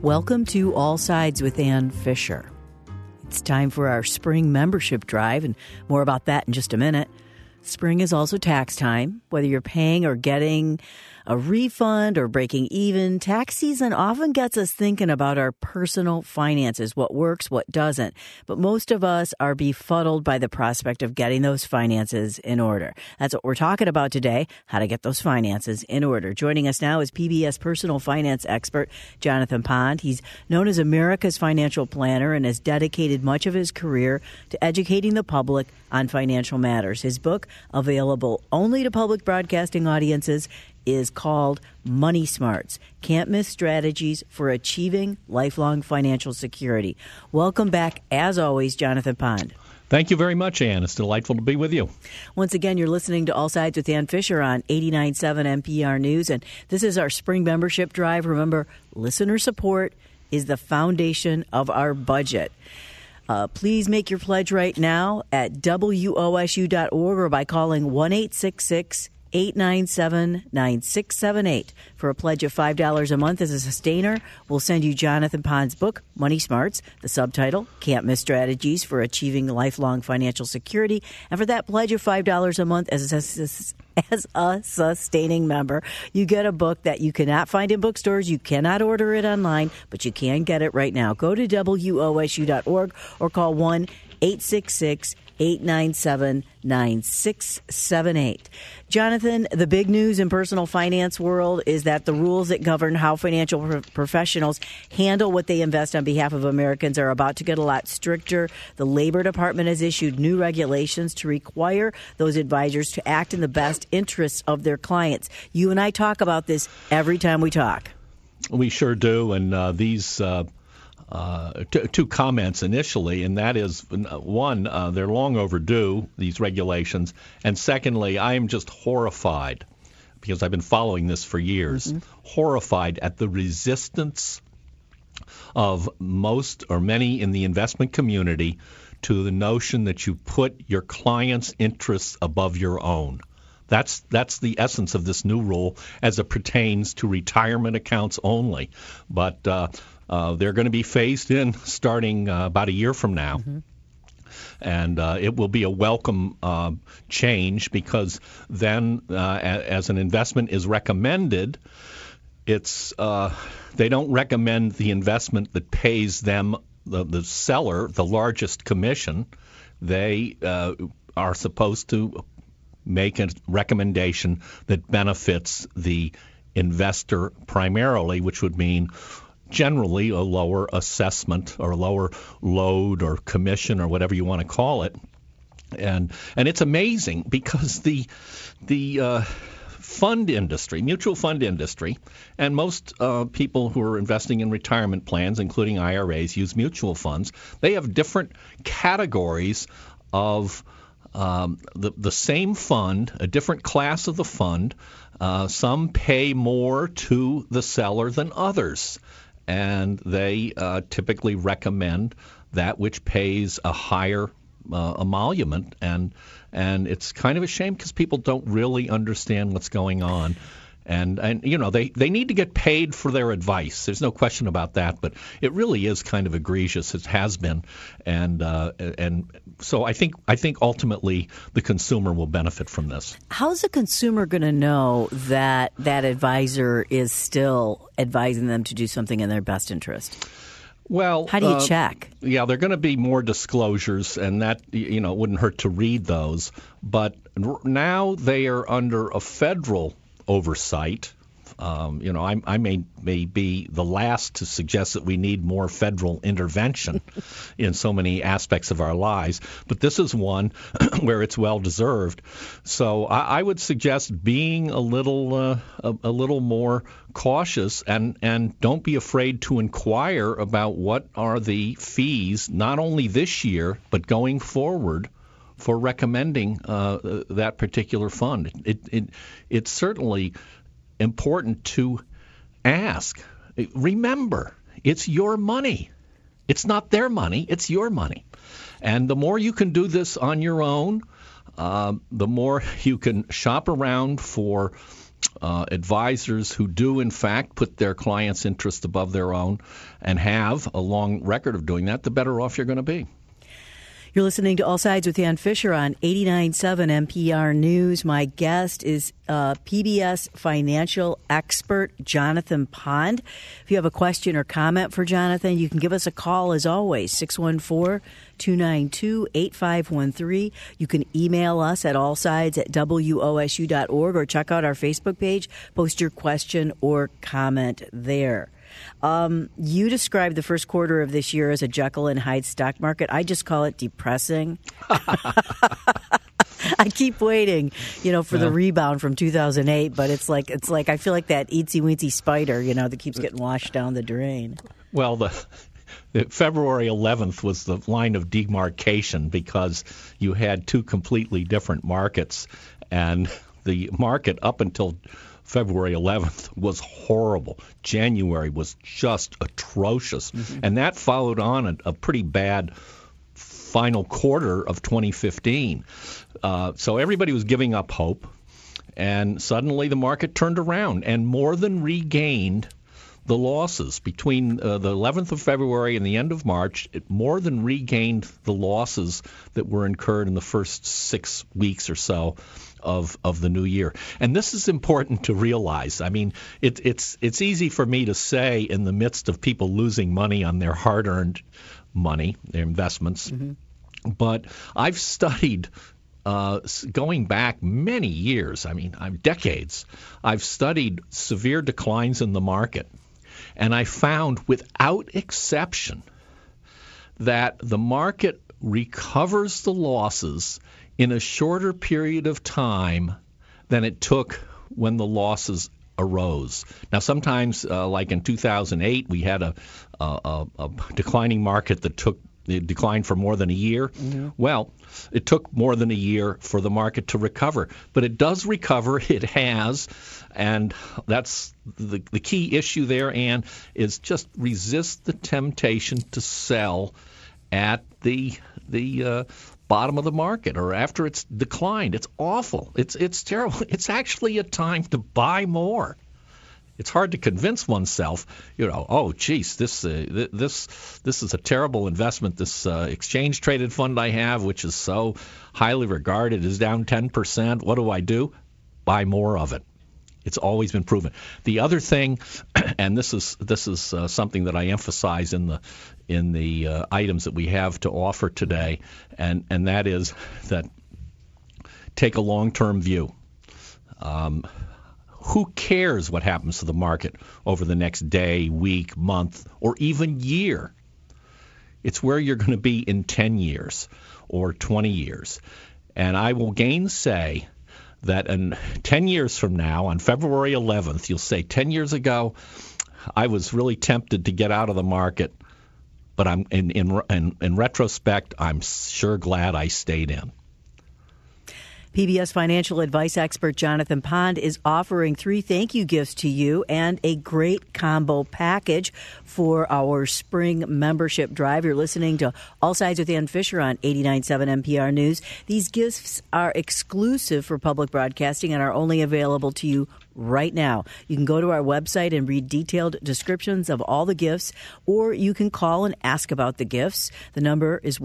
Welcome to All Sides with Ann Fisher. It's time for our spring membership drive, and more about that in just a minute. Spring is also tax time. Whether you're paying or getting a refund or breaking even, tax season often gets us thinking about our personal finances, what works, what doesn't. But most of us are befuddled by the prospect of getting those finances in order. That's what we're talking about today, how to get those finances in order. Joining us now is PBS personal finance expert Jonathan Pond. He's known as America's financial planner and has dedicated much of his career to educating the public on financial matters. His book, available only to public broadcasting audiences, is called Money Smarts, Can't Miss Strategies for Achieving Lifelong Financial Security. Welcome back, as always, Jonathan Pond. Thank you very much, Ann. It's delightful to be with you. Once again, you're listening to All Sides with Ann Fisher on 89.7 NPR News, and this is our spring membership drive. Remember, listener support is the foundation of our budget. Please make your pledge right now at WOSU.org or by calling 1-866-897-9678. For a pledge of $5 a month as a sustainer, we'll send you Jonathan Pond's book, Money Smarts, the subtitle, Can't Miss Strategies for Achieving Lifelong Financial Security. And for that pledge of $5 a month as a sustaining member, you get a book that you cannot find in bookstores. You cannot order it online, but you can get it right now. Go to WOSU.org or call 1-866-897-9678. Jonathan, the big news in personal finance world is that the rules that govern how financial professionals handle what they invest on behalf of Americans are about to get a lot stricter. The Labor Department has issued new regulations to require those advisors to act in the best interests of their clients. You and I talk about this every time we talk. We sure do, and these two comments initially, and that is, one, they're long overdue, these regulations, and secondly, I am just horrified, because I've been following this for years, horrified at the resistance of most or many in the investment community to the notion that you put your client's interests above your own. That's the essence of this new rule as it pertains to retirement accounts only. But they're going to be phased in starting about a year from now. And it will be a welcome change, because then as an investment is recommended, it's they don't recommend the investment that pays them, the seller, the largest commission. They are supposed to make a recommendation that benefits the investor primarily, which would mean generally a lower assessment or a lower load or commission or whatever you want to call it. And it's amazing, because the fund industry, mutual fund industry, and most people who are investing in retirement plans, including IRAs, use mutual funds. They have different categories of the same fund, a different class of the fund. Some pay more to the seller than others, and they typically recommend that which pays a higher emolument. And it's kind of a shame, because people don't really understand what's going on. And you know, they need to get paid for their advice. There's no question about that. But it really is kind of egregious. It has been, and so I think ultimately the consumer will benefit from this. How's the consumer going to know that that advisor is still advising them to do something in their best interest? Well, how do you check? Yeah, there are going to be more disclosures, and that, you know, it wouldn't hurt to read those. But now they are under a federal oversight. You know, I may be the last to suggest that we need more federal intervention in so many aspects of our lives, but this is one where it's well deserved. So I would suggest being a little more cautious, and don't be afraid to inquire about what are the fees, not only this year but going forward, for recommending that particular fund. It's certainly important to ask. Remember, it's your money. It's not their money. It's your money. And the more you can do this on your own, the more you can shop around for advisors who do, in fact, put their clients' interest above their own and have a long record of doing that, the better off you're going to be. You're listening to All Sides with Ann Fisher on 89.7 NPR News. My guest is PBS financial expert Jonathan Pond. If you have a question or comment for Jonathan, you can give us a call, as always, 614-292-8513. You can email us at allsides@wosu.org or check out our Facebook page. Post your question or comment there. You described the first quarter of this year as a Jekyll and Hyde stock market. I just call it depressing. I keep waiting, for the rebound from 2008, but it's like I feel like that itsy weensy spider, that keeps getting washed down the drain. Well, the February 11th was the line of demarcation because you had two completely different markets, and the market up until February 11th was horrible. January was just atrocious. Mm-hmm. And that followed on a pretty bad final quarter of 2015. So everybody was giving up hope. And suddenly the market turned around and more than regained the losses. Between the 11th of February and the end of March, it more than regained the losses that were incurred in the first 6 weeks or so of the new year. And this is important to realize. I mean, it's easy for me to say in the midst of people losing money on their hard-earned money, their investments. Mm-hmm. But I've studied going back many years, decades, I've studied severe declines in the market. And I found without exception that the market recovers the losses in a shorter period of time than it took when the losses arose. Now, sometimes, like in 2008, we had a declining market that declined for more than a year. Mm-hmm. Well, it took more than a year for the market to recover. But it does recover. It has. And that's the key issue there, Ann, is just resist the temptation to sell at the bottom of the market or after it's declined. It's awful. It's terrible. It's actually a time to buy more. It's hard to convince oneself, oh, geez, this is a terrible investment. This exchange traded fund I have, which is so highly regarded, is down 10%. What do? Buy more of it. It's always been proven. The other thing, and this is something that I emphasize in the items that we have to offer today, and that is that take a long-term view. Who cares what happens to the market over the next day, week, month, or even year? It's where you're going to be in 10 years or 20 years. And I will gainsay that in 10 years from now, on February 11th, you'll say 10 years ago, I was really tempted to get out of the market, but I'm in retrospect, I'm sure glad I stayed in. PBS financial advice expert Jonathan Pond is offering 3 thank you gifts to you and a great combo package for our spring membership drive. You're listening to All Sides with Ann Fisher on 89.7 NPR News. These gifts are exclusive for public broadcasting and are only available to you right now. You can go to our website and read detailed descriptions of all the gifts, or you can call and ask about the gifts. The number is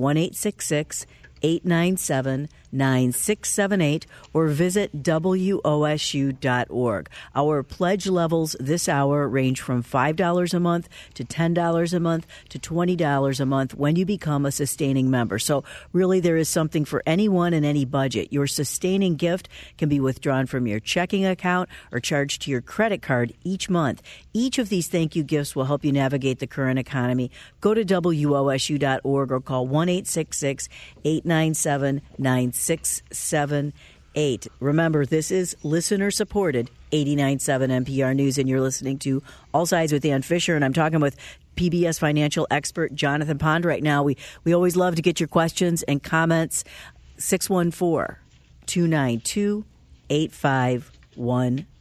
1-866-897-9678 or visit wosu.org. Our pledge levels this hour range from $5 a month to $10 a month to $20 a month when you become a sustaining member. So really there is something for anyone in any budget. Your sustaining gift can be withdrawn from your checking account or charged to your credit card each month. Each of these thank you gifts will help you navigate the current economy. Go to wosu.org or call 1-866-897-9678. Remember, this is listener-supported 89.7 NPR News, and you're listening to All Sides with Ann Fisher, and I'm talking with PBS financial expert Jonathan Pond right now. We always love to get your questions and comments.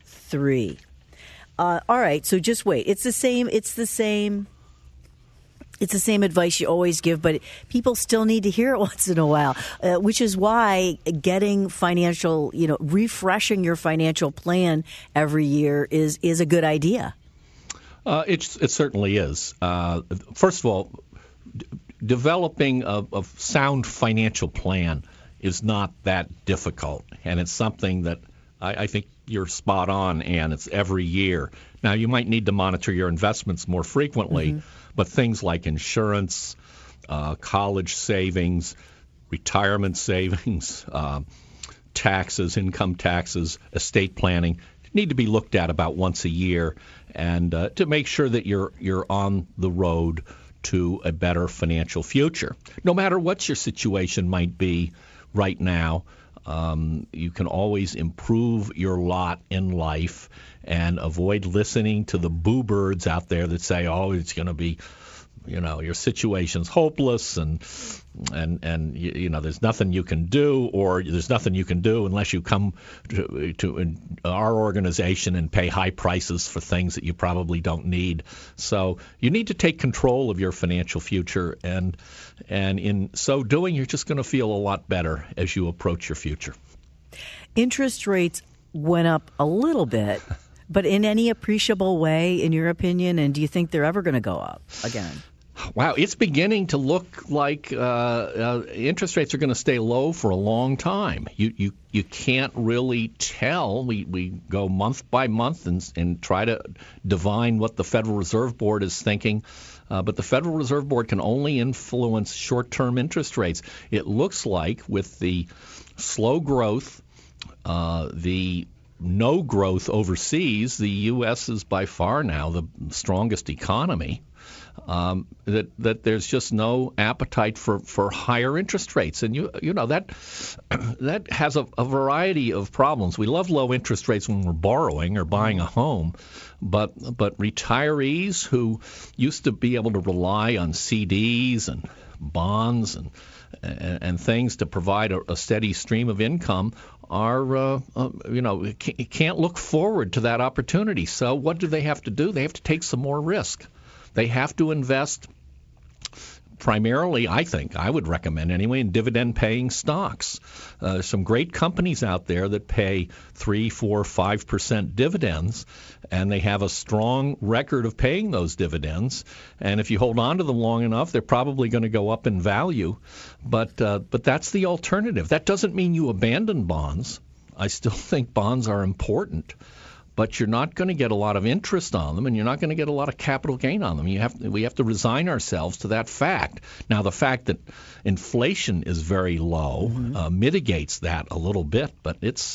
614-292-8513. All right, so just wait. It's the same It's the same advice you always give, but people still need to hear it once in a while, which is why getting financial, refreshing your financial plan every year is a good idea. It certainly is. First of all, developing a sound financial plan is not that difficult, and it's something that I think you're spot on, Ann. It's every year. Now, you might need to monitor your investments more frequently, but things like insurance, college savings, retirement savings, taxes, income taxes, estate planning need to be looked at about once a year, and to make sure that you're on the road to a better financial future. No matter what your situation might be right now, you can always improve your lot in life and avoid listening to the boo birds out there that say, oh, it's going to be, your situation's hopeless and there's nothing you can do, or there's nothing you can do unless you come to our organization and pay high prices for things that you probably don't need. So you need to take control of your financial future, and in so doing, you're just going to feel a lot better as you approach your future. Interest rates went up a little bit, but in any appreciable way, in your opinion, and do you think they're ever going to go up again? Wow, it's beginning to look like interest rates are going to stay low for a long time. You can't really tell. We go month by month and try to divine what the Federal Reserve Board is thinking. But the Federal Reserve Board can only influence short-term interest rates. It looks like with the slow growth, the no growth overseas, the U.S. is by far now the strongest economy. That there's just no appetite for higher interest rates, and that has a variety of problems. We love low interest rates when we're borrowing or buying a home, but retirees who used to be able to rely on CDs and bonds and things to provide a steady stream of income are can't look forward to that opportunity. So what do they have to do? They have to take some more risk. They have to invest primarily, I think, I would recommend anyway, in dividend-paying stocks. There's some great companies out there that pay 3%, 4%, 5% dividends, and they have a strong record of paying those dividends. And if you hold on to them long enough, they're probably going to go up in value. But that's the alternative. That doesn't mean you abandon bonds. I still think bonds are important. But you're not going to get a lot of interest on them, and you're not going to get a lot of capital gain on them. We have to resign ourselves to that fact. Now, the fact that inflation is very low mitigates that a little bit, but it's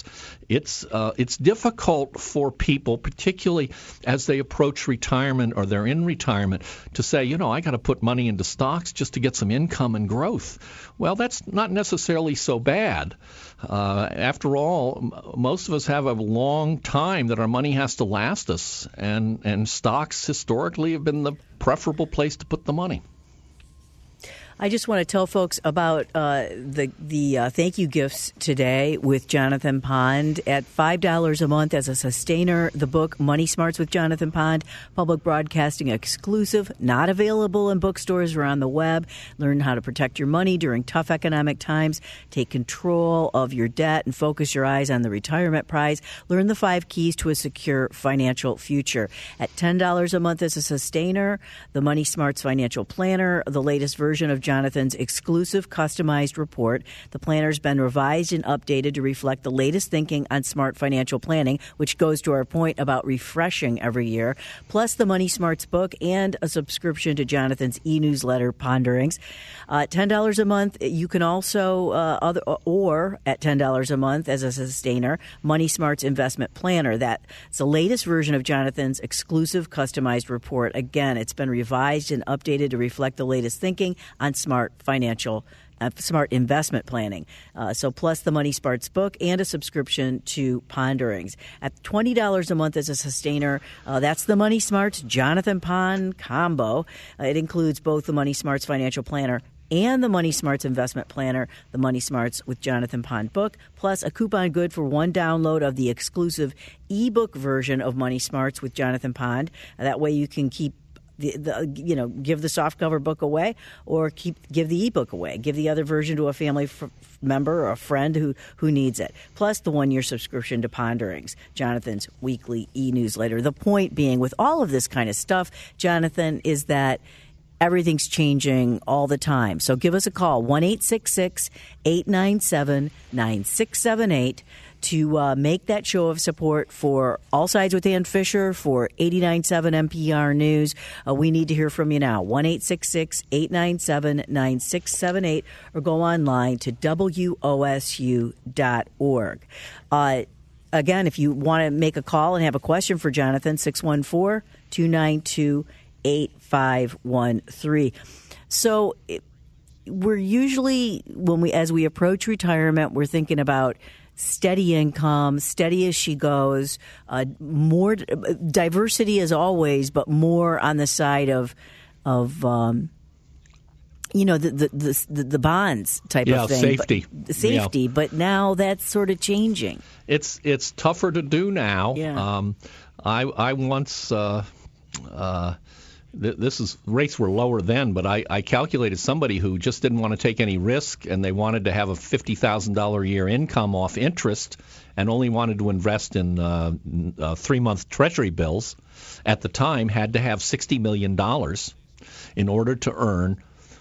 difficult for people, particularly as they approach retirement or they're in retirement, to say, I got to put money into stocks just to get some income and growth. Well, that's not necessarily so bad. After all, most of us have a long time that our money has to last us, and stocks historically have been the preferable place to put the money. I just want to tell folks about the thank you gifts today with Jonathan Pond at $5 a month as a sustainer. The book Money Smarts with Jonathan Pond, public broadcasting exclusive, not available in bookstores or on the web. Learn how to protect your money during tough economic times. Take control of your debt and focus your eyes on the retirement prize. Learn the 5 keys to a secure financial future. At $10 a month as a sustainer, the Money Smarts Financial Planner, the latest version of Jonathan's exclusive customized report. The planner's been revised and updated to reflect the latest thinking on smart financial planning, which goes to our point about refreshing every year, plus the Money Smarts book and a subscription to Jonathan's e-newsletter, Ponderings. $10 a month, you can also, or at $10 a month as a sustainer, Money Smarts Investment Planner. That's the latest version of Jonathan's exclusive customized report. Again, it's been revised and updated to reflect the latest thinking on smart investment planning. So plus the Money Smarts book and a subscription to Ponderings. At $20 a month as a sustainer, that's the Money Smarts Jonathan Pond combo. It includes both the Money Smarts Financial Planner and the Money Smarts Investment Planner, the Money Smarts with Jonathan Pond book, plus a coupon good for one download of the exclusive ebook version of Money Smarts with Jonathan Pond. That way you can keep give the softcover book away, or give the ebook away. Give the other version to a family member or a friend who needs it. Plus the 1-year subscription to Ponderings, Jonathan's weekly e-newsletter. The point being, with all of this kind of stuff, Jonathan, is that everything's changing all the time. So give us a call, 1-866-897-9678, to make that show of support for All Sides with Ann Fisher, for 89.7 NPR News. We need to hear from you now, 1-866-897-9678, or go online to WOSU.org. Again, if you want to make a call and have a question for Jonathan, 614-292-8513. So we're usually, as we approach retirement, we're thinking about steady income, steady as she goes, more diversity as always, but more on the side of the bonds type of thing. Safety. But now that's sort of changing. It's tougher to do now. Yeah. I once rates were lower then, but I calculated somebody who just didn't want to take any risk, and they wanted to have a $50,000 a year income off interest, and only wanted to invest in 3-month Treasury bills. At the time, had to have $60 million in order to earn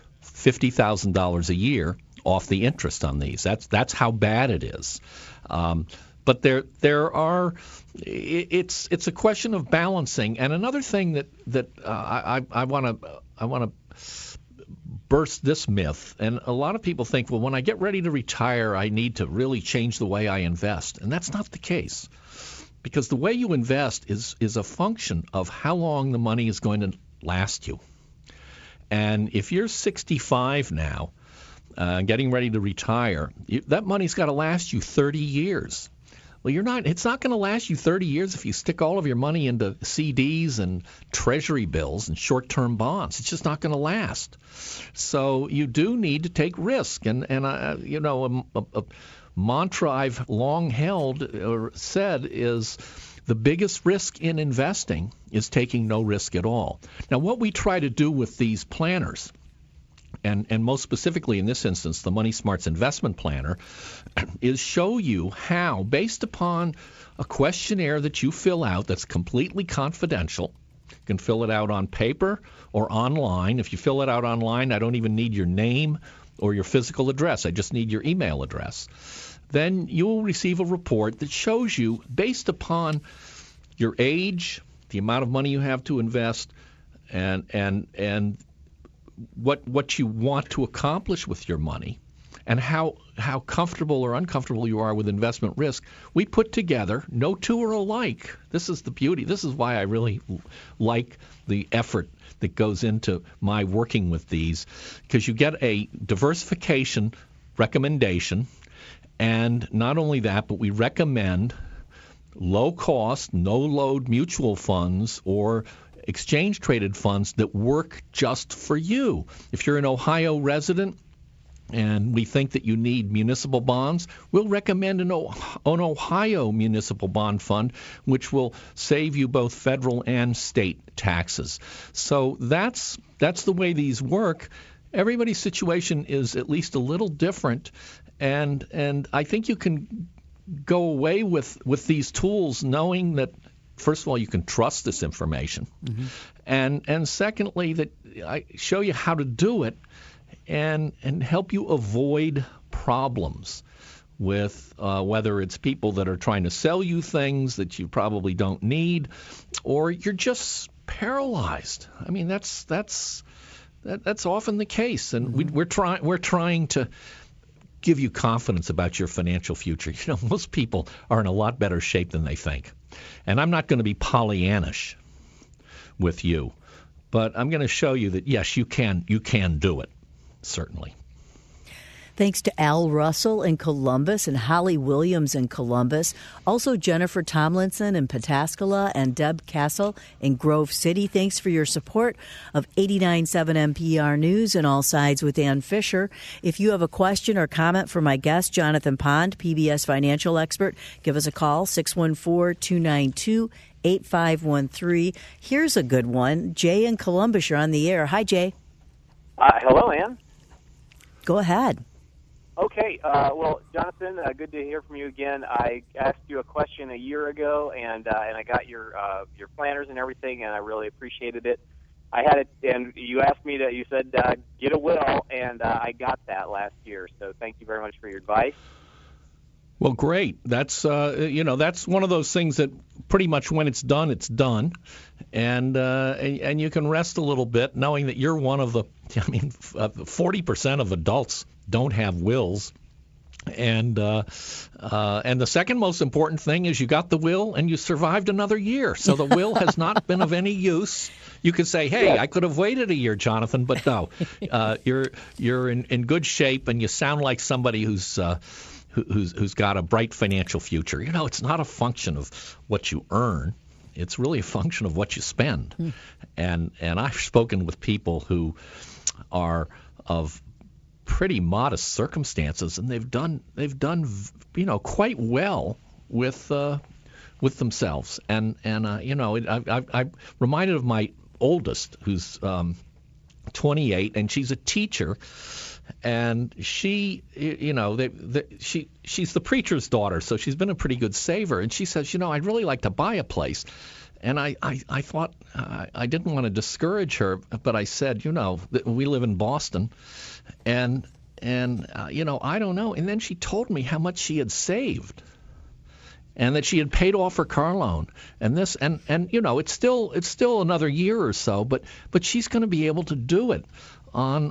$50,000 a year off the interest on these. That's how bad it is. But there are. It's a question of balancing. And another thing that I want to burst this myth. And a lot of people think, well, when I get ready to retire, I need to really change the way I invest. And that's not the case, because the way you invest is a function of how long the money is going to last you. And if you're 65 now, getting ready to retire, that money's got to last you 30 years. Well, it's not going to last you 30 years if you stick all of your money into CDs and Treasury bills and short-term bonds. It's just not going to last. So you do need to take risk. And a mantra I've long held or said is the biggest risk in investing is taking no risk at all. Now, what we try to do with these planners, and most specifically in this instance, the Money Smarts Investment Planner, is show you how, based upon a questionnaire that you fill out that's completely confidential. You can fill it out on paper or online. If you fill it out online, I don't even need your name or your physical address. I just need your email address. Then you will receive a report that shows you, based upon your age, the amount of money you have to invest, and what you want to accomplish with your money, and how comfortable or uncomfortable you are with investment risk. We put together, no two are alike. This is the beauty. This is why I really like the effort that goes into my working with these, because you get a diversification recommendation. And not only that, but we recommend low-cost, no-load mutual funds or exchange-traded funds that work just for you. If you're an Ohio resident and we think that you need municipal bonds, we'll recommend an Ohio municipal bond fund, which will save you both federal and state taxes. So that's the way these work. Everybody's situation is at least a little different, and I think you can go away with these tools knowing that, first of all, you can trust this information, and secondly, that I show you how to do it and help you avoid problems with whether it's people that are trying to sell you things that you probably don't need, or you're just paralyzed. I mean, that's often the case, and we're trying to give you confidence about your financial future. You know, most people are in a lot better shape than they think. And I'm not going to be Pollyannish with you, but I'm going to show you that, yes, you can do it, certainly. Thanks to Al Russell in Columbus and Holly Williams in Columbus. Also Jennifer Tomlinson in Pataskala and Deb Castle in Grove City. Thanks for your support of 89.7 NPR News and All Sides with Ann Fisher. If you have a question or comment for my guest, Jonathan Pond, PBS financial expert, give us a call, 614-292-8513. Here's a good one. Jay in Columbus, you're on the air. Hi, Jay. Hello, Ann. Go ahead. Okay. Well, Jonathan, good to hear from you again. I asked you a question a year ago, and I got your planners and everything, and I really appreciated it. I had it, and you asked me you said get a will, and I got that last year. So thank you very much for your advice. Well, great. That's that's one of those things that pretty much when it's done, and you can rest a little bit knowing that you're one of the. 40% of adults don't have wills, and the second most important thing is you got the will and you survived another year. So the will has not been of any use. You could say, hey, I could have waited a year, Jonathan, but no, you're in good shape, and you sound like somebody who's got a bright financial future. It's not a function of what you earn. It's really a function of what you spend. And I've spoken with people who are of pretty modest circumstances, and they've done quite well with themselves. And I'm reminded of my oldest, who's 28, and she's a teacher. And she, she's the preacher's daughter, so she's been a pretty good saver. And she says, I'd really like to buy a place. And I thought I didn't want to discourage her, but I said, we live in Boston, and I don't know. And then she told me how much she had saved, and that she had paid off her car loan, and this, and it's still another year or so, but she's going to be able to do it on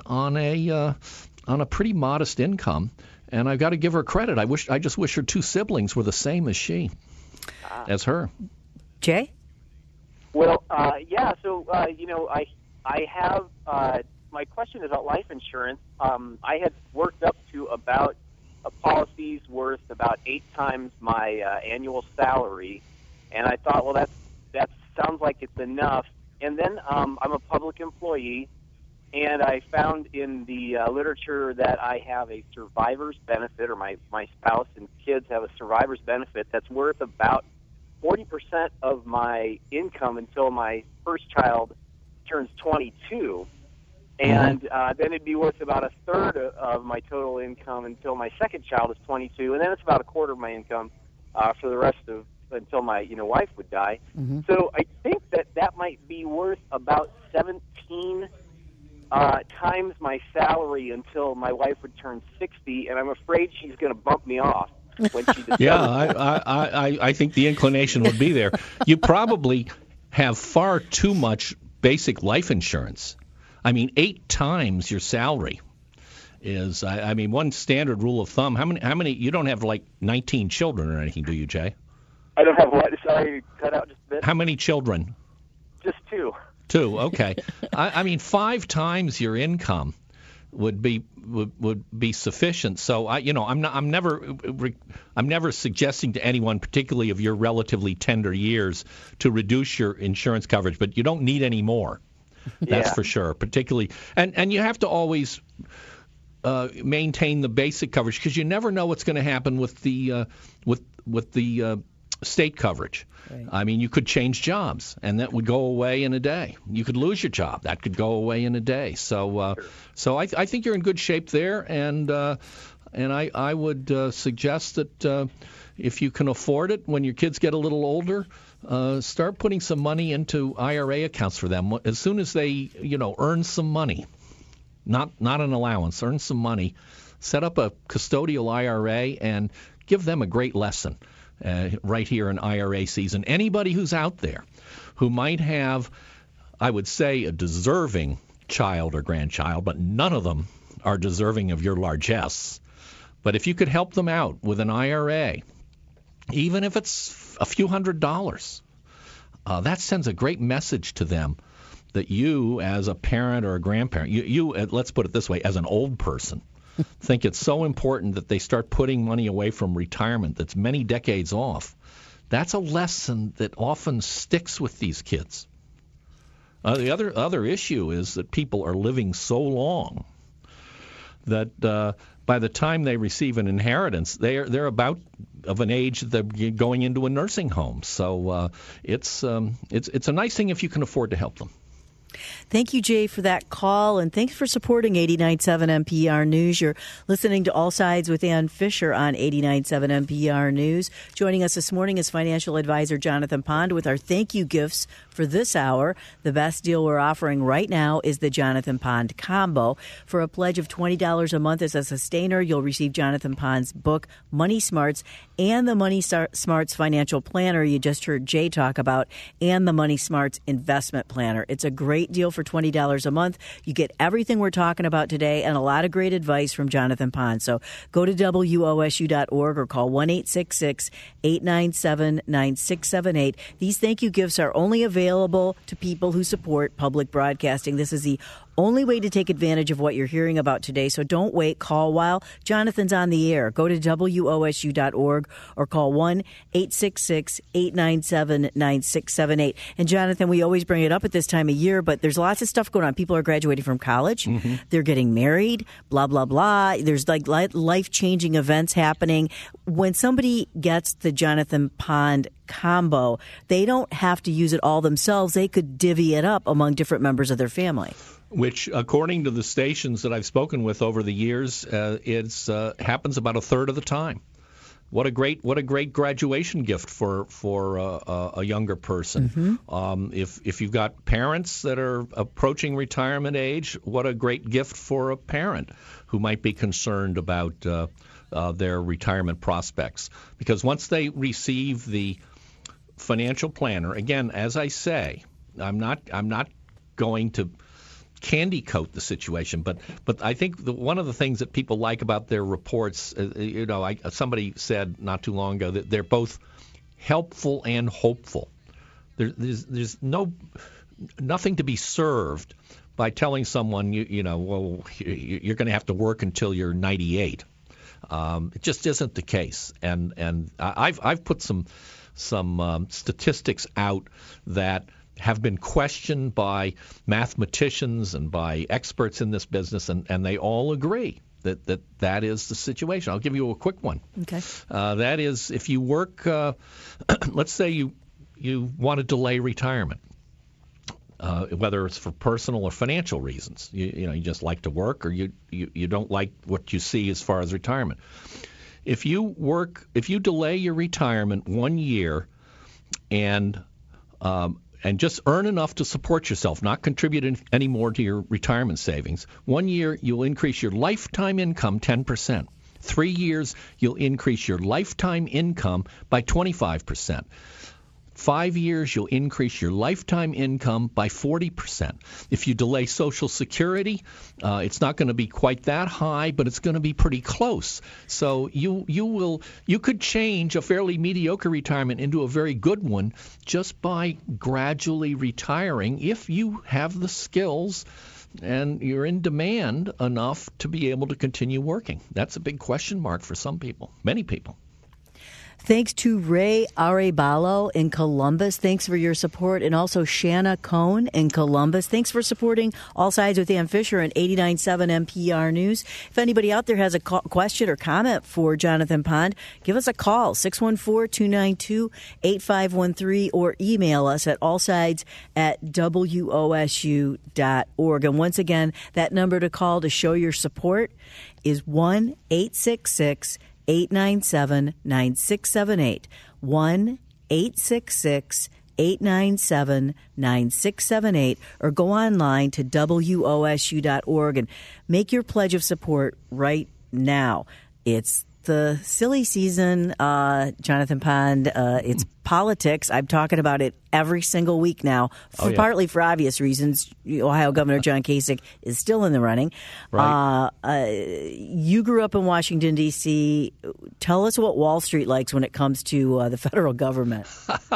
a pretty modest income, and I've got to give her credit. I just wish her two siblings were the same as as her. Jay? Well, yeah. So I have my question is about life insurance. I had worked up to about a policy's worth about 8 times my annual salary, and I thought, well, that sounds like it's enough. And then I'm a public employee. And I found in the literature that I have a survivor's benefit, or my spouse and kids have a survivor's benefit that's worth about 40% of my income until my first child turns 22. And then it'd be worth about a third of my total income until my second child is 22. And then it's about a quarter of my income for the rest of until my wife would die. Mm-hmm. So I think that might be worth about 17 times my salary until my wife would turn 60, and I'm afraid she's going to bump me off when she decides. Yeah, I think the inclination would be there. You probably have far too much basic life insurance. 8 times your salary is, one standard rule of thumb. How many? You don't have like 19 children or anything, do you, Jay? I don't have what? Sorry, cut out just a bit. How many children? Just 2. 2, okay. 5 times your income would be sufficient. So I'm never suggesting to anyone, particularly of your relatively tender years, to reduce your insurance coverage, but you don't need any more. That's for sure. Particularly, and you have to always maintain the basic coverage, because you never know what's going to happen with the state coverage. Right. You could change jobs, and that would go away in a day. You could lose your job. That could go away in a day. So I think you're in good shape there, and I would suggest that if you can afford it, when your kids get a little older, start putting some money into IRA accounts for them. As soon as they, earn some money, not an allowance, earn some money, set up a custodial IRA and give them a great lesson. Right here in IRA season. Anybody who's out there who might have, I would say, a deserving child or grandchild, but none of them are deserving of your largesse. But if you could help them out with an IRA, even if it's a few $100s, that sends a great message to them that you, as a parent or a grandparent, you let's put it this way, as an old person, think it's so important that they start putting money away from retirement that's many decades off. That's a lesson that often sticks with these kids. The other issue is that people are living so long that by the time they receive an inheritance, they're about of an age that they're going into a nursing home. So it's a nice thing if you can afford to help them. Thank you, Jay, for that call, and thanks for supporting 89.7 NPR News. You're listening to All Sides with Ann Fisher on 89.7 NPR News. Joining us this morning is financial advisor Jonathan Pond with our thank you gifts for this hour. The best deal we're offering right now is the Jonathan Pond Combo. For a pledge of $20 a month as a sustainer, you'll receive Jonathan Pond's book, Money Smarts, and the Money Smarts Financial Planner you just heard Jay talk about, and the Money Smarts Investment Planner. It's a great deal for $20 a month. You get everything we're talking about today and a lot of great advice from Jonathan Pond. So go to WOSU.org or call 1-866-897-9678. These thank you gifts are only available to people who support public broadcasting. This is the only way to take advantage of what you're hearing about today. So don't wait. Call while Jonathan's on the air. Go to WOSU.org or call 1-866-897-9678. And Jonathan, we always bring it up at this time of year, but there's lots of stuff going on. People are graduating from college. Mm-hmm. They're getting married, blah, blah, blah. There's like life-changing events happening. When somebody gets the Jonathan Pond Combo, they don't have to use it all themselves. They could divvy it up among different members of their family. Which, according to the stations that I've spoken with over the years, it happens about a third of the time. What a great graduation gift for a younger person. Mm-hmm. If you've got parents that are approaching retirement age, what a great gift for a parent who might be concerned about their retirement prospects. Because once they receive the financial planner, again, as I say, I'm not going to candy coat the situation, but I think one of the things that people like about their reports, somebody said not too long ago that they're both helpful and hopeful. There's nothing to be served by telling someone you're going to have to work until you're 98. It just isn't the case, and I've put some statistics out that have been questioned by mathematicians and by experts in this business, and they all agree that is the situation. I'll give you a quick one. Okay. That is, if you work, let's say you want to delay retirement, whether it's for personal or financial reasons. You just like to work, or you don't like what you see as far as retirement. If you delay your retirement 1 year and just earn enough to support yourself, not contribute any more to your retirement savings, 1 year you'll increase your lifetime income 10%. 3 years you'll increase your lifetime income by 25%. 5 years, you'll increase your lifetime income by 40%. If you delay Social Security, it's not going to be quite that high, but it's going to be pretty close. So you could change a fairly mediocre retirement into a very good one just by gradually retiring if you have the skills and you're in demand enough to be able to continue working. That's a big question mark for some people, many people. Thanks to Ray Arevalo in Columbus. Thanks for your support. And also Shanna Cohn in Columbus. Thanks for supporting All Sides with Ann Fisher and 89.7 NPR News. If anybody out there has a question or comment for Jonathan Pond, give us a call, 614-292-8513, or email us at allsides@wosu.org. And once again, that number to call to show your support is 1-866-897-9678. 1-866-897-9678, or go online to WOSU.org and make your pledge of support right now. It's the silly season, Jonathan Pond. It's politics. I'm talking about it every single week now, partly for obvious reasons. Ohio Governor John Kasich is still in the running. Right. You grew up in Washington, D.C. Tell us what Wall Street likes when it comes to the federal government.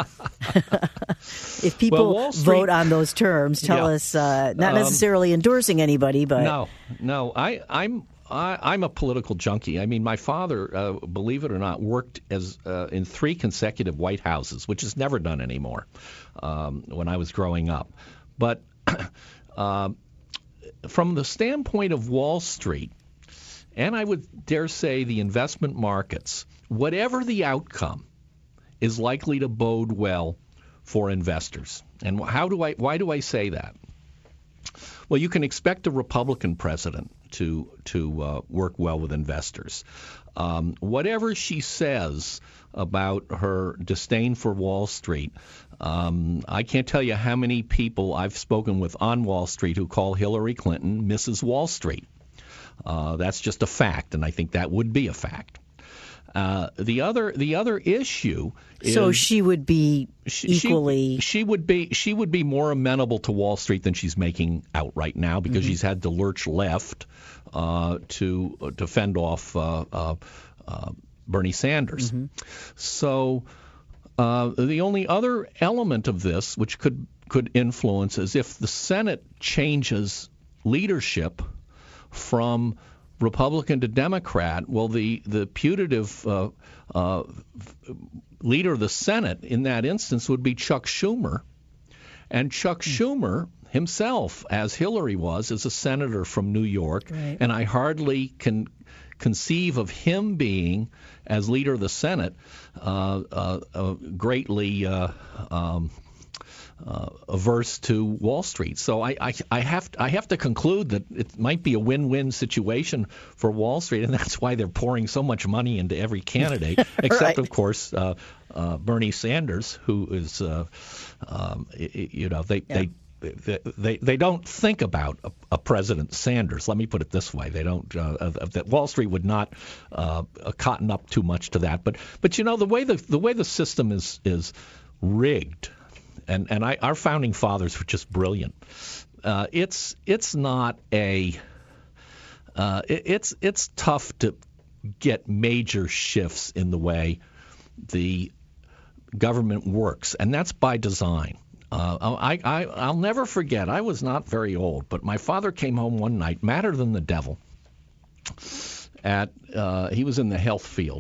If people vote on those terms, tell us, not necessarily endorsing anybody, but... No. I'm a political junkie. I mean, my father, believe it or not, worked as in 3 consecutive White Houses, which is never done anymore when I was growing up. But from the standpoint of Wall Street, and I would dare say the investment markets, whatever the outcome is likely to bode well for investors. And why do I say that? Well, you can expect a Republican president to work well with investors. Whatever she says about her disdain for Wall Street, I can't tell you how many people I've spoken with on Wall Street who call Hillary Clinton Mrs. Wall Street. That's just a fact, and I think that would be a fact. The other issue is, so she would be equally. She would be more amenable to Wall Street than she's making out right now, because she's had to lurch left to fend off Bernie Sanders. So the only other element of this which could influence is if the Senate changes leadership from Republican to Democrat. Well, the putative leader of the Senate in that instance would be Chuck Schumer. And Chuck Schumer himself, as Hillary was, is a senator from New York. Right. And I hardly can conceive of him being, as leader of the Senate, greatly averse to Wall Street. So I have to conclude that it might be a win-win situation for Wall Street, and that's why they're pouring so much money into every candidate, except Right. of course Bernie Sanders, who is they don't think about a President Sanders. Let me put it this way: they don't. That Wall Street would not cotton up too much to that. But you know, the way the system is rigged. And our founding fathers were just brilliant. It's tough to get major shifts in the way the government works, and that's by design. I'll never forget. I was not very old, but my father came home one night, madder than the devil. He was in the health field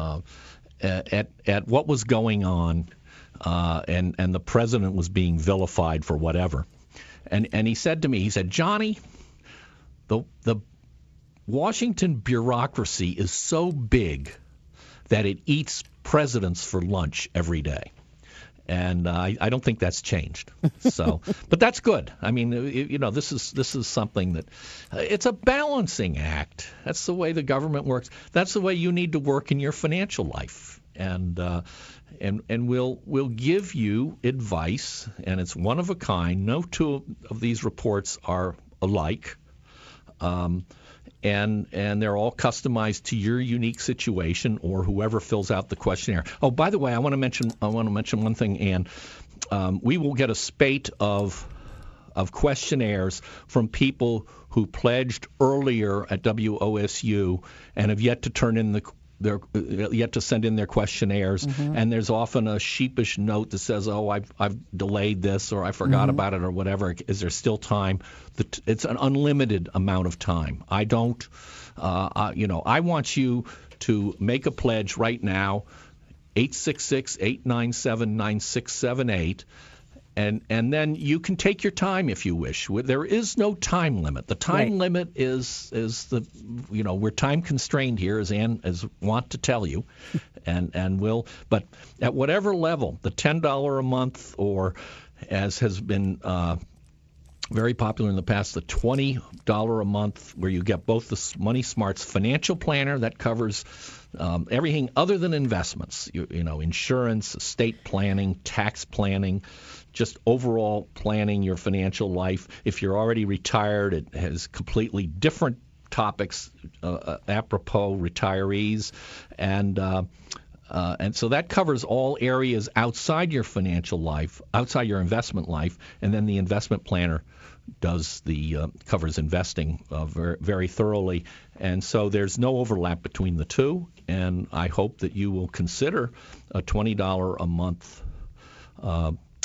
at what was going on. And the president was being vilified for whatever. And he said to me, Johnny, the Washington bureaucracy is so big that it eats presidents for lunch every day. And I don't think that's changed. So, but that's good. I mean, this is something that it's a balancing act. That's the way the government works. That's the way you need to work in your financial life. And we'll give you advice, and it's one of a kind. No two of these reports are alike, and they're all customized to your unique situation or whoever fills out the questionnaire. Oh, by the way, I want to mention one thing, Ann. We will get a spate of questionnaires from people who pledged earlier at WOSU and have yet to turn in they're yet to send in their questionnaires, and there's often a sheepish note that says, "Oh, I've delayed this, or I forgot about it, or whatever." Is there still time? It's an unlimited amount of time. I don't, I want you to make a pledge right now, 866-897-9678. And then you can take your time if you wish. There is no time limit. The time limit is we're time constrained here, as Ann is wont to tell you, but at whatever level, the $10 a month, or as has been very popular in the past, the $20 a month, where you get both the Money Smarts financial planner that covers everything other than investments, insurance, estate planning, tax planning, just overall planning your financial life. If you're already retired, it has completely different topics apropos retirees, and so that covers all areas outside your financial life, outside your investment life, and then the investment planner covers investing very, very thoroughly, and so there's no overlap between the two. And I hope that you will consider a $20 a month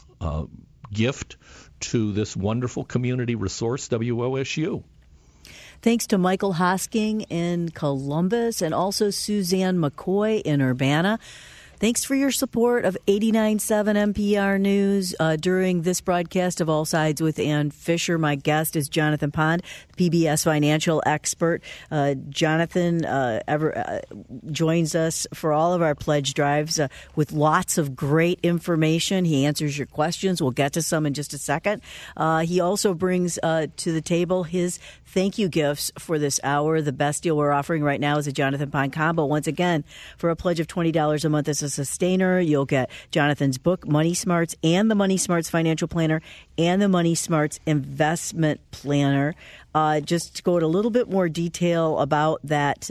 gift to this wonderful community resource, WOSU. Thanks to Michael Hosking in Columbus and also Suzanne McCoy in Urbana. Thanks for your support of 89.7 NPR News during this broadcast of All Sides with Ann Fisher. My guest is Jonathan Pond, PBS financial expert. Jonathan joins us for all of our pledge drives with lots of great information. He answers your questions. We'll get to some in just a second. He also brings to the table his thank you gifts for this hour. The best deal we're offering right now is a Jonathan Pond combo. Once again, for a pledge of $20 a month as a sustainer, you'll get Jonathan's book, Money Smarts, and the Money Smarts Financial Planner, and the Money Smarts Investment Planner. Just to go into a little bit more detail about that,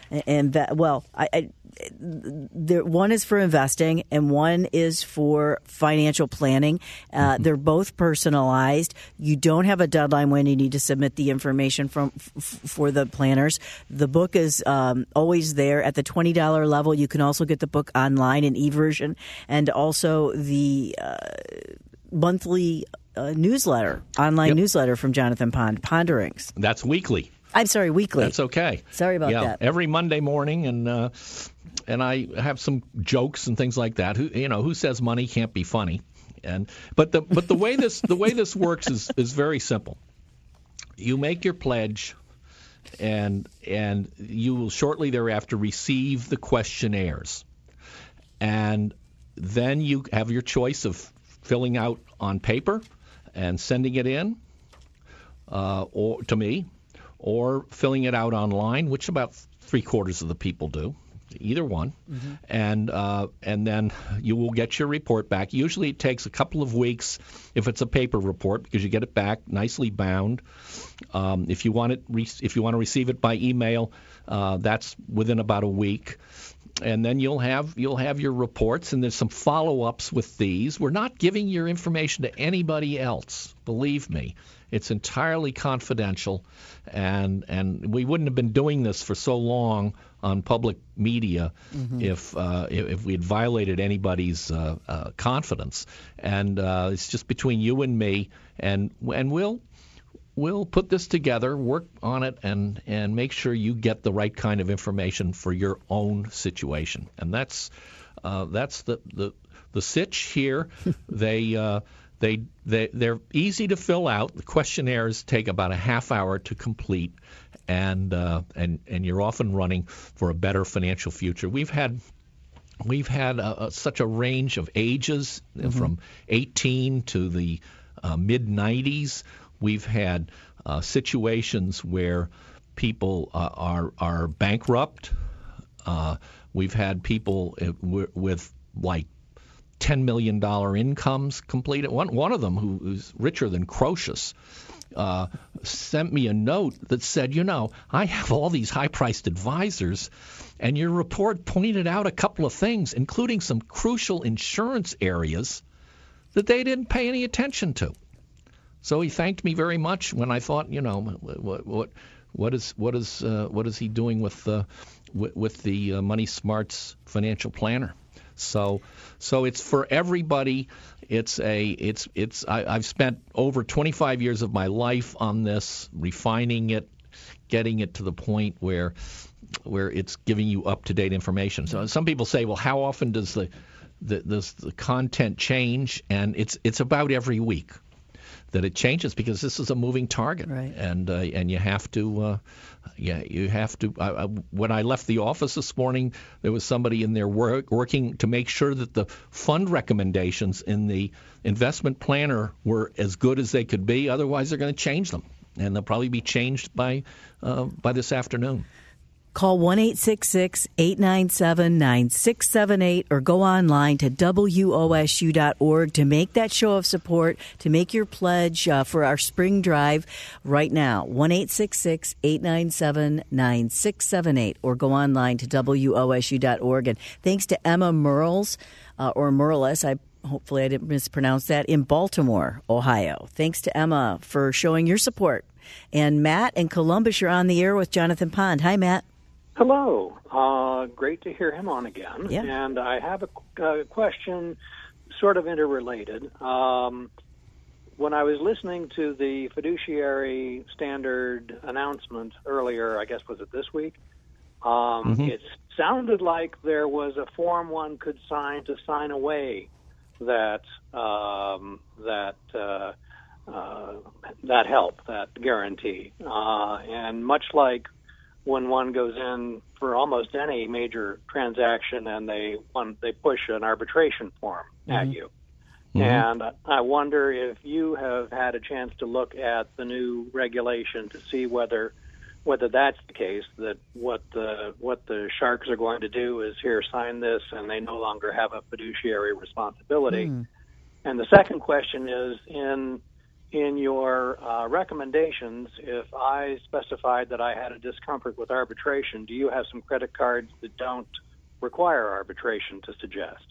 one is for investing and one is for financial planning. They're both personalized. You don't have a deadline when you need to submit the information for the planners. The book is always there at the $20 level. You can also get the book online in e-version, and also the monthly newsletter, online newsletter from Jonathan Pond, Ponderings. That's weekly. I'm sorry, weekly. That's okay. Sorry about that. Every Monday morning, and I have some jokes and things like that. Who says money can't be funny? But the way this works is very simple. You make your pledge, and you will shortly thereafter receive the questionnaires, and then you have your choice of filling out on paper and sending it in, or to me, or filling it out online, which about 3/4 of the people do. Either one, and then you will get your report back. Usually it takes a couple of weeks if it's a paper report, because you get it back nicely bound. If you want to receive it by email, that's within about a week. And then you'll have your reports, and there's some follow-ups with these. We're not giving your information to anybody else, believe me. It's entirely confidential, and we wouldn't have been doing this for so long on public media if we had violated anybody's confidence. And it's just between you and me, and we'll put this together, work on it, and make sure you get the right kind of information for your own situation. And that's the sitch here. They're easy to fill out. The questionnaires take about a half hour to complete, and you're off and running for a better financial future. We've had such a range of ages, from 18 to the mid-90s. We've had situations where people are bankrupt. We've had people with like $10 million incomes completed. One of them, who's richer than Croesus, sent me a note that said, I have all these high-priced advisors, and your report pointed out a couple of things, including some crucial insurance areas that they didn't pay any attention to. So he thanked me very much when I thought, what is he doing with the Money Smarts Financial Planner? So it's for everybody. I've spent over 25 years of my life on this, refining it, getting it to the point where it's giving you up-to-date information. So some people say, well, how often does the content change? And it's about every week that it changes, because this is a moving target, right. And you have to. When I left the office this morning, there was somebody in there working to make sure that the fund recommendations in the investment planner were as good as they could be. Otherwise, they're going to change them, and they'll probably be changed by this afternoon. Call 1-866-897-9678 or go online to WOSU.org to make that show of support, to make your pledge for our spring drive right now. 1-866-897-9678 or go online to WOSU.org. And thanks to Emma Merles, or Merlis, hopefully I didn't mispronounce that, in Baltimore, Ohio. Thanks to Emma for showing your support. And Matt in Columbus, you're on the air with Jonathan Pond. Hi, Matt. Hello. Great to hear him on again. Yeah. And I have a question sort of interrelated. when I was listening to the fiduciary standard announcement earlier, I guess was it this week? It sounded like there was a form one could sign to sign away that help, that guarantee, and much like when one goes in for almost any major transaction and they push an arbitration form at you. And I wonder if you have had a chance to look at the new regulation to see whether that's the case, that what the Sharks are going to do is, here, sign this, and they no longer have a fiduciary responsibility. And the second question is, in your recommendations, if I specified that I had a discomfort with arbitration, do you have some credit cards that don't require arbitration to suggest?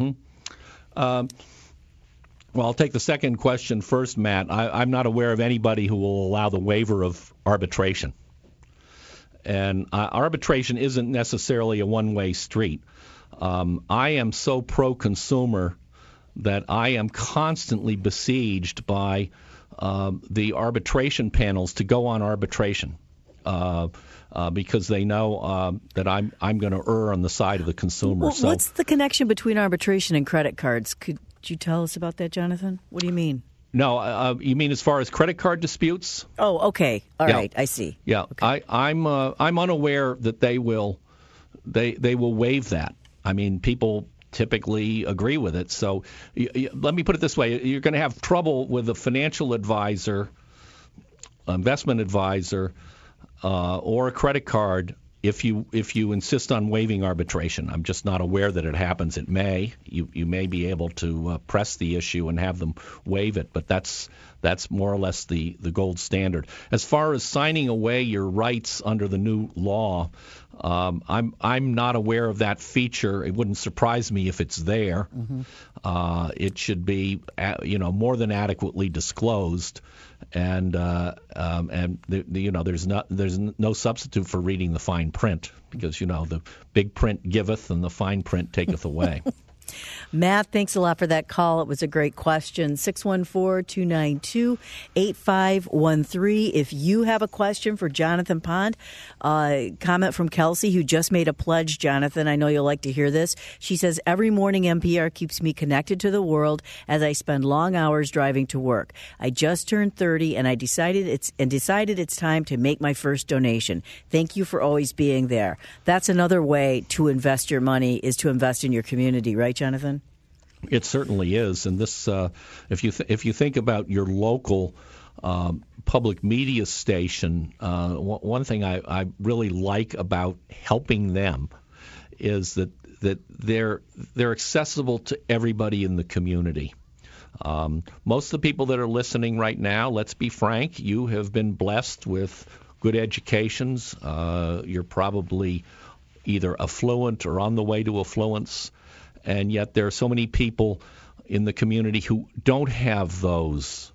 Well, I'll take the second question first, Matt. I'm not aware of anybody who will allow the waiver of arbitration. And arbitration isn't necessarily a one-way street. I am so pro-consumer that I am constantly besieged by the arbitration panels to go on arbitration because they know that I'm going to err on the side of the consumer. Well, what's the connection between arbitration and credit cards? Could you tell us about that, Jonathan? What do you mean? No, you mean as far as credit card disputes? Oh, okay. All right, I see. Yeah, okay. I'm unaware that they will waive that. I mean, people typically agree with it. So let me put it this way: you're going to have trouble with a financial advisor, investment advisor, or a credit card if you insist on waiving arbitration. I'm just not aware that it happens. It may. You may be able to press the issue and have them waive it, but that's more or less the gold standard. As far as signing away your rights under the new law, I'm not aware of that feature. It wouldn't surprise me if it's there. It should be more than adequately disclosed, and there's no substitute for reading the fine print, because the big print giveth and the fine print taketh away. Matt, thanks a lot for that call. It was a great question. 614-292-8513. If you have a question for Jonathan Pond, comment from Kelsey, who just made a pledge. Jonathan, I know you'll like to hear this. She says, every morning NPR keeps me connected to the world as I spend long hours driving to work. I just turned 30 and I decided it's time to make my first donation. Thank you for always being there. That's another way to invest your money, is to invest in your community, right, Jonathan? It certainly is, and this, if you think about your local public media station, one thing I really like about helping them is that they're accessible to everybody in the community. Most of the people that are listening right now, let's be frank, you have been blessed with good educations. You're probably either affluent or on the way to affluence. And yet there are so many people in the community who don't have those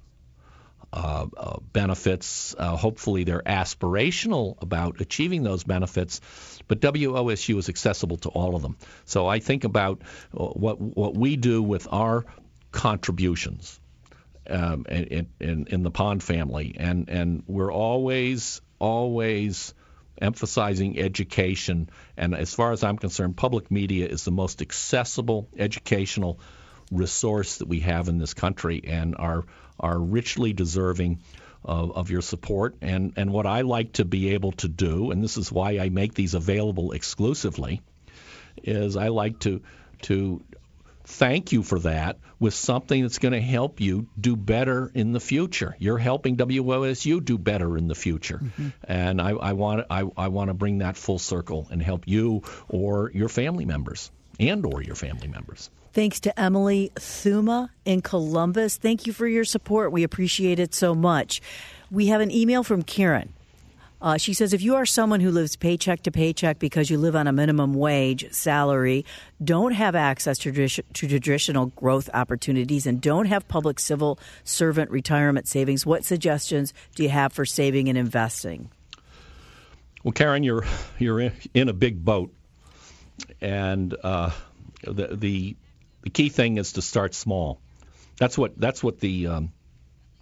benefits. Hopefully they're aspirational about achieving those benefits, but WOSU is accessible to all of them. So I think about what we do with our contributions in the Pond family, and we're always emphasizing education, and as far as I'm concerned, public media is the most accessible educational resource that we have in this country, and are richly deserving of your support. And what I like to be able to do, and this is why I make these available exclusively, is I like to thank you for that with something that's going to help you do better in the future. You're helping WOSU do better in the future, and I want to bring that full circle and help you or your family members. Thanks to Emily Thuma in Columbus. Thank you for your support. We appreciate it so much. We have an email from Karen. She says, if you are someone who lives paycheck to paycheck because you live on a minimum wage salary, don't have access to traditional growth opportunities, and don't have public civil servant retirement savings, what suggestions do you have for saving and investing? Well, Karen, you're in a big boat, and the key thing is to start small. That's what the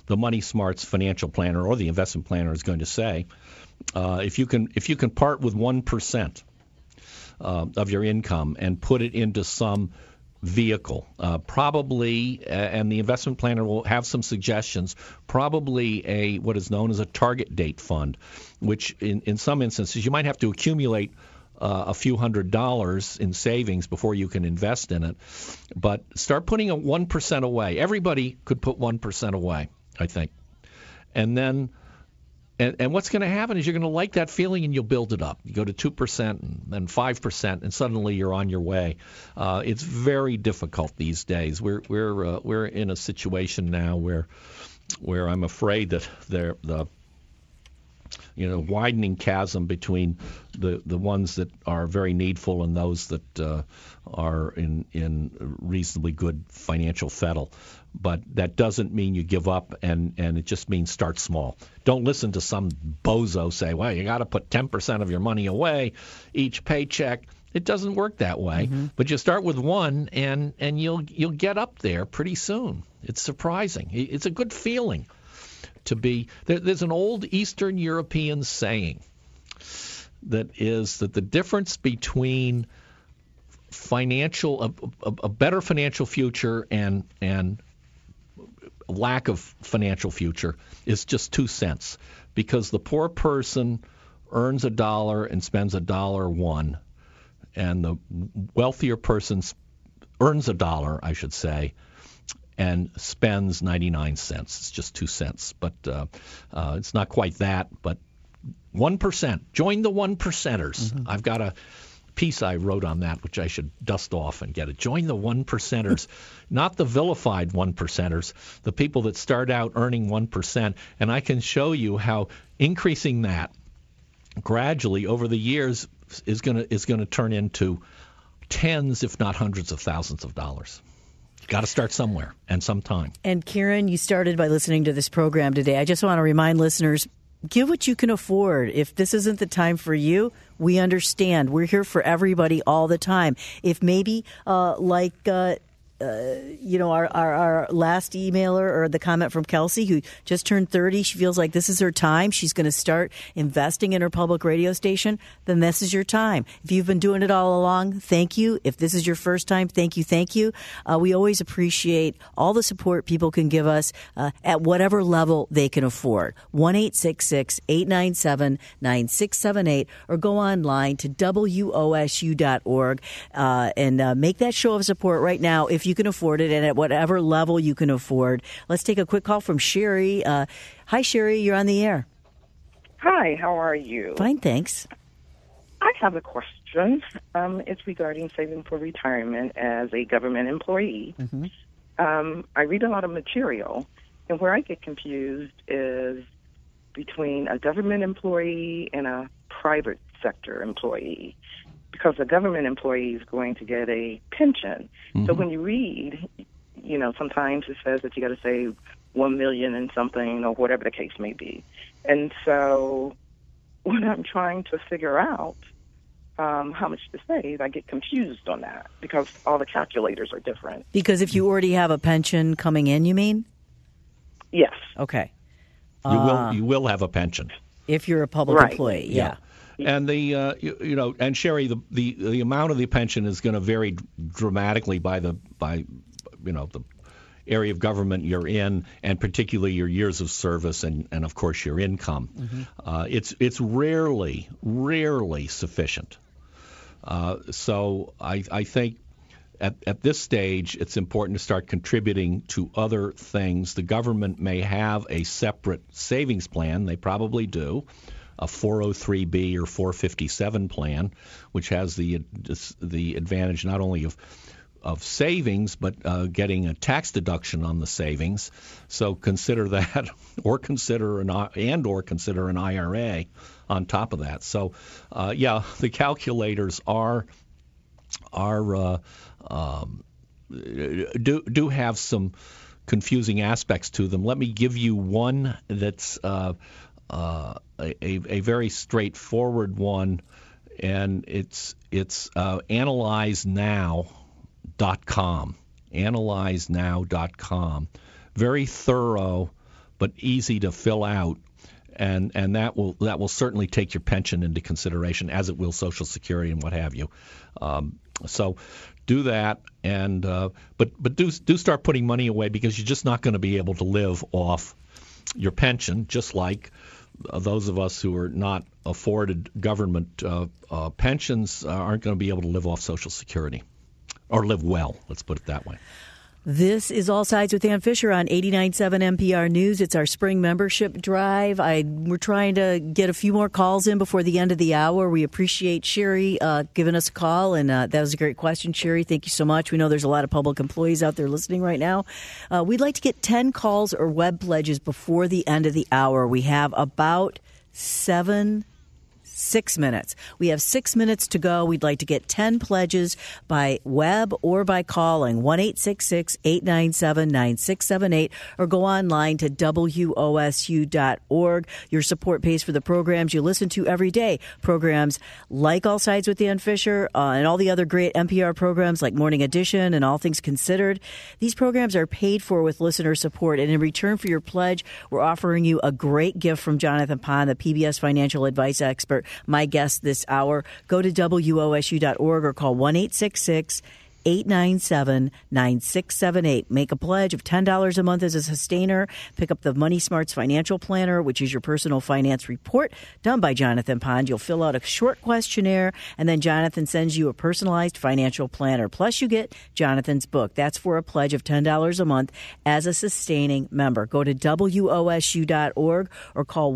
the Money Smarts financial planner or the investment planner is going to say, if you can part with 1% of your income and put it into some vehicle, probably, and the investment planner will have some suggestions, probably what is known as a target date fund, which in some instances you might have to accumulate a few $100s in savings before you can invest in it. But start putting a 1% away. Everybody could put 1% away, I think. And then and what's going to happen is you're going to like that feeling and you'll build it up. You go to 2% and then 5%, and suddenly you're on your way. It's very difficult these days. We're in a situation now where I'm afraid that the widening chasm between the ones that are very needful and those that are in reasonably good financial fettle. But that doesn't mean you give up, and it just means start small. Don't listen to some bozo say, well, you got to put 10% of your money away each paycheck. It doesn't work that way. Mm-hmm. But you start with 1, and you'll get up there pretty soon. It's surprising. It's a good feeling to be. There's an old Eastern European saying that the difference between a better financial future and lack of financial future is just 2 cents, because the poor person earns $1 and spends $1.01, and the wealthier person earns $1, I should say, and spends 99 cents. It's just 2 cents, but it's not quite that. But 1%, join the 1%ers. Mm-hmm. I've got a piece I wrote on that, which I should dust off and get it. Join the 1%ers, not the vilified 1%ers, the people that start out earning 1%. And I can show you how increasing that gradually over the years is going to turn into tens, if not hundreds of thousands of dollars. Got to start somewhere and sometime. And Karen, you started by listening to this program today. I just want to remind listeners, give what you can afford. If this isn't the time for you, we understand. We're here for everybody all the time. If maybe our last emailer, or the comment from Kelsey, who just turned 30, she feels like this is her time. She's going to start investing in her public radio station. Then this is your time. If you've been doing it all along, thank you. If this is your first time, thank you. We always appreciate all the support people can give us at whatever level they can afford. 1-866-897-9678, or go online to wosu.org and make that show of support right now if you can afford it, and at whatever level you can afford. Let's take a quick call from Sherry. Hi, Sherry. You're on the air. Hi. How are you? Fine, thanks. I have a question. It's regarding saving for retirement as a government employee. Mm-hmm. I read a lot of material, and where I get confused is between a government employee and a private sector employee, because a government employee is going to get a pension. Mm-hmm. So when you read, sometimes it says that you got to save $1 million and something, or whatever the case may be. And so when I'm trying to figure out how much to save, I get confused on that, because all the calculators are different. Because if you already have a pension coming in, you mean? Yes. Okay. You will have a pension if you're a public employee. Yeah. And and Sherry, the amount of the pension is going to vary dramatically by the area of government you're in, and particularly your years of service and of course your income. Mm-hmm. It's rarely sufficient. So I think at this stage it's important to start contributing to other things. The government may have a separate savings plan. They probably do. A 403B or 457 plan, which has the advantage not only of savings, but getting a tax deduction on the savings. So consider that, or consider an IRA on top of that. So the calculators do have some confusing aspects to them. Let me give you one that's a very straightforward one, and it's AnalyzeNow.com. AnalyzeNow.com. Very thorough, but easy to fill out. And that will certainly take your pension into consideration, as it will Social Security and what have you. So do that, and but do start putting money away, because you're just not going to be able to live off your pension, just like those of us who are not afforded government pensions aren't going to be able to live off Social Security, or live well. Let's put it that way. This is All Sides with Ann Fisher on 89.7 NPR News. It's our spring membership drive. We're trying to get a few more calls in before the end of the hour. We appreciate Sherry giving us a call, and that was a great question, Sherry. Thank you so much. We know there's a lot of public employees out there listening right now. We'd like to get 10 calls or web pledges before the end of the hour. We have about 6 minutes. We have 6 minutes to go. We'd like to get 10 pledges by web or by calling 1-866-897-9678, or go online to WOSU.org. Your support pays for the programs you listen to every day. Programs like All Sides with Ann Fisher and all the other great NPR programs like Morning Edition and All Things Considered. These programs are paid for with listener support, and in return for your pledge, we're offering you a great gift from Jonathan Pond, the PBS financial advice expert, my guest this hour. Go to WOSU.org or call 1-866-897-9678. Make a pledge of $10 a month as a sustainer. Pick up the Money Smarts Financial Planner, which is your personal finance report done by Jonathan Pond. You'll fill out a short questionnaire, and then Jonathan sends you a personalized financial planner. Plus, you get Jonathan's book. That's for a pledge of $10 a month as a sustaining member. Go to WOSU.org or call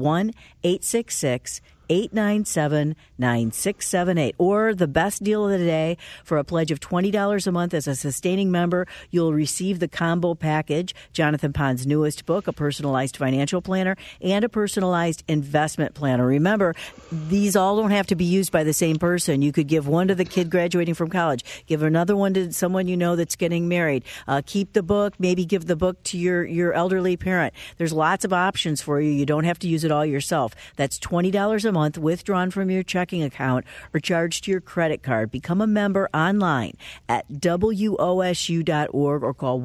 1-866-897-9678. Or the best deal of the day, for a pledge of $20 a month as a sustaining member, you'll receive the combo package, Jonathan Pond's newest book, a personalized financial planner, and a personalized investment planner. Remember, these all don't have to be used by the same person. You could give one to the kid graduating from college, give another one to someone you know that's getting married, keep the book, maybe give the book to your elderly parent. There's lots of options for you. You don't have to use it all yourself. That's $20 a month withdrawn from your checking account or charged to your credit card. Become a member online at WOSU.org or call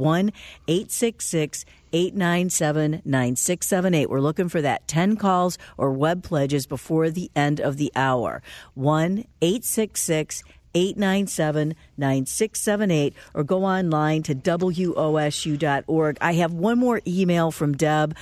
1-866-897-9678. We're looking for that 10 calls or web pledges before the end of the hour. 1-866-897-9678, or go online to WOSU.org. I have one more email from Deb.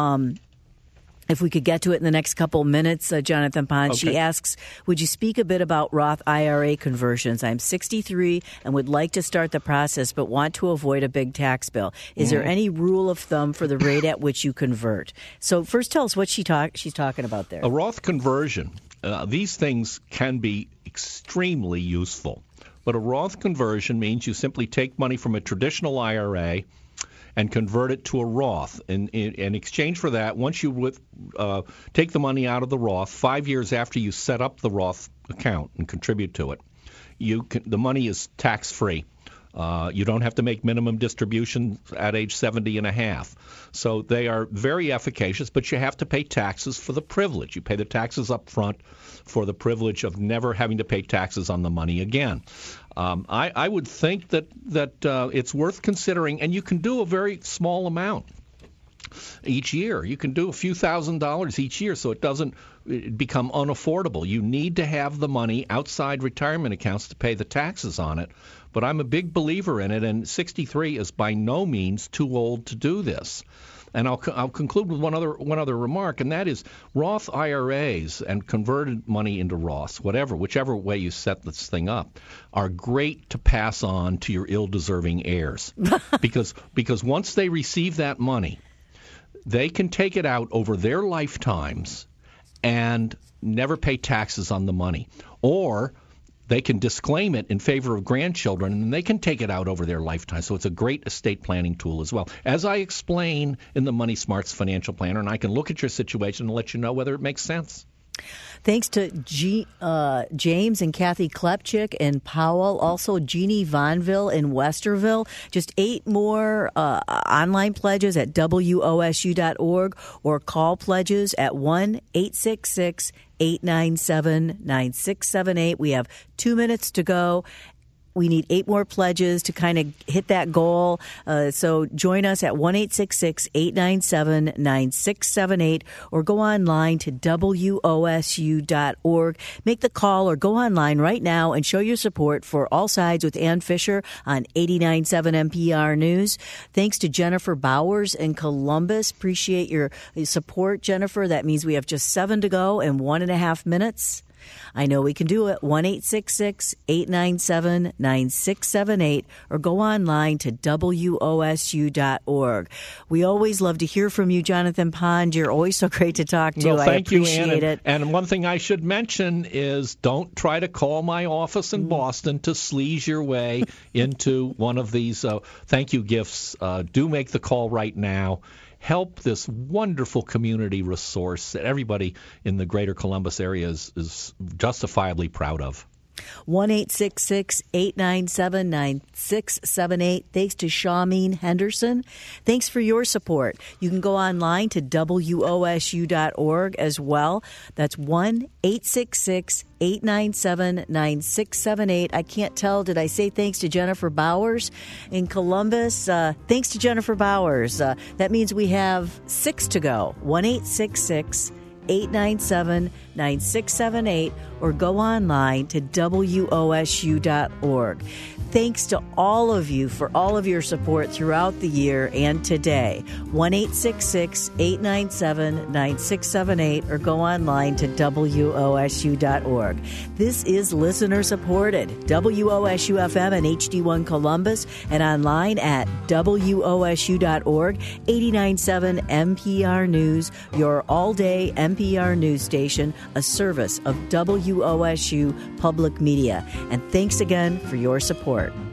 If we could get to it in the next couple minutes, Jonathan Pond, okay. She asks, would you speak a bit about Roth IRA conversions? I'm 63 and would like to start the process, but want to avoid a big tax bill. Is there any rule of thumb for the rate at which you convert? So first tell us what she's talking about there. A Roth conversion, these things can be extremely useful. But a Roth conversion means you simply take money from a traditional IRA and convert it to a Roth. In exchange for that, once you take the money out of the Roth, 5 years after you set up the Roth account and contribute to it, the money is tax-free. You don't have to make minimum distributions at age 70 and a half. So they are very efficacious, but you have to pay taxes for the privilege. You pay the taxes up front for the privilege of never having to pay taxes on the money again. I would think that it's worth considering, and you can do a very small amount each year. You can do a few $1,000s each year, so it doesn't become unaffordable. You need to have the money outside retirement accounts to pay the taxes on it. But I'm a big believer in it, and 63 is by no means too old to do this. And I'll conclude with one other remark, and that is Roth IRAs and converted money into Roths, whichever way you set this thing up, are great to pass on to your ill-deserving heirs, because once they receive that money, they can take it out over their lifetimes and never pay taxes on the money, or they can disclaim it in favor of grandchildren, and they can take it out over their lifetime. So it's a great estate planning tool as well, as I explain in the Money Smarts Financial Planner, and I can look at your situation and let you know whether it makes sense. Thanks to James and Kathy Klepchik in Powell, also Jeannie Vonville in Westerville. Just 8 more online pledges at WOSU.org, or call pledges at 1-866-897-9678. We have 2 minutes to go. We need 8 more pledges to kind of hit that goal. So join us at 1-866-897-9678 or go online to WOSU.org. Make the call or go online right now and show your support for All Sides with Ann Fisher on 89.7 NPR News. Thanks to Jennifer Bowers in Columbus. Appreciate your support, Jennifer. That means we have just 7 to go and 1.5 minutes. I know we can do it. 1-866-897-9678 or go online to WOSU.org. We always love to hear from you, Jonathan Pond. You're always so great to talk to. Well, thank I appreciate you, it. And one thing I should mention is don't try to call my office in Boston to sleaze your way into one of these thank you gifts. Do make the call right now. Help this wonderful community resource that everybody in the greater Columbus area is justifiably proud of. 1-866-897-9678. Thanks to Shawmeen Henderson. Thanks for your support. You can go online to WOSU.org as well. That's 1-866-897-9678. I can't tell. Did I say thanks to Jennifer Bowers in Columbus? Thanks to Jennifer Bowers. That means we have 6 to go. 1-866-897-9678 or go online to WOSU.org. Thanks to all of you for all of your support throughout the year and today. 1-866-897-9678 or go online to WOSU.org. This is listener supported. WOSU FM and HD1 Columbus and online at WOSU.org. 89.7 NPR News, your all-day NPR news station, a service of WOSU Public Media. And thanks again for your support.